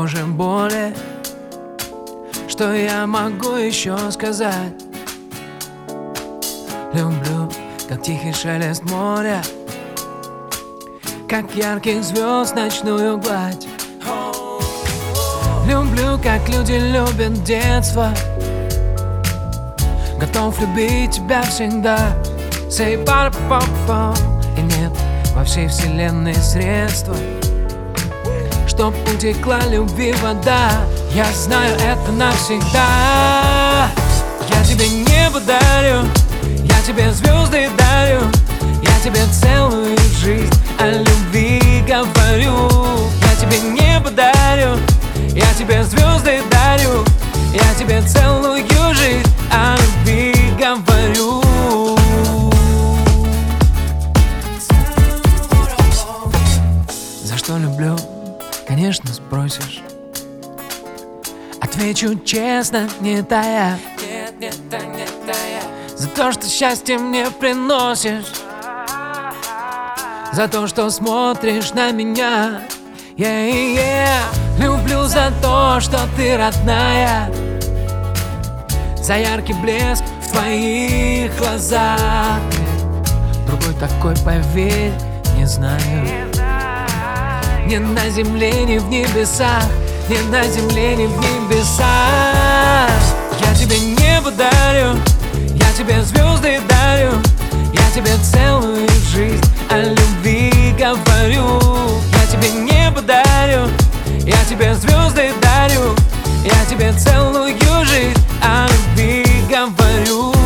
уже более. Что я могу еще сказать? Люблю, как тихий шелест моря, как ярких звезд ночную гладь. Люблю, как люди любят детство. Готов любить тебя всегда. Say пара-па-па. И нет во всей вселенной средства, чтоб утекла любви вода. Я знаю это навсегда. Я тебе небо дарю, я тебе звезды дарю, я тебе целую жизнь о любви говорю. Я тебе небо дарю, я тебе звезды дарю, я тебе целую жизнь о любви говорю. За что люблю, конечно, спросишь. Отвечу честно, не тая. Нет, не тая. За то, что счастье мне приносишь, за то, что смотришь на меня. Люблю за то, что ты родная, за яркий блеск в твоих глазах. Другой такой, поверь, не знаю. Ни на земле, ни в небесах, ни на земле, ни в небесах. Я тебе небо дарю, я тебе звезды дарю, я тебе целую жизнь о любви говорю. Я тебе небо дарю, я тебе звезды дарю, я тебе целую жизнь о любви говорю.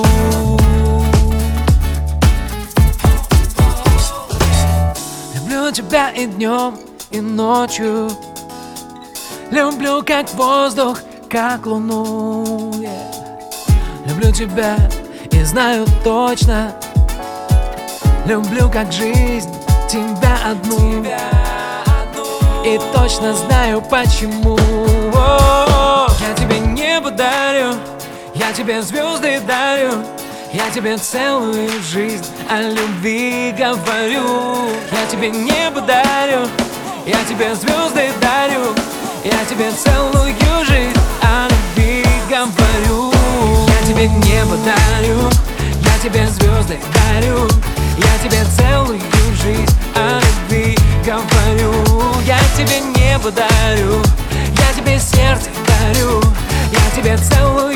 Люблю тебя и днем, и ночью. Люблю как воздух, как луну. Люблю тебя и знаю точно. Люблю как жизнь, тебя одну. И точно знаю почему. Я тебе небо дарю, я тебе звезды дарю, я тебе целую жизнь о любви говорю. Я тебе небо дарю, я тебе звезды дарю, я тебе целую жизнь о любви говорю. Я тебе небо дарю, я тебе звезды дарю, я тебе целую жизнь о любви говорю. Я тебе небо дарю, я тебе сердце дарю, я тебе целую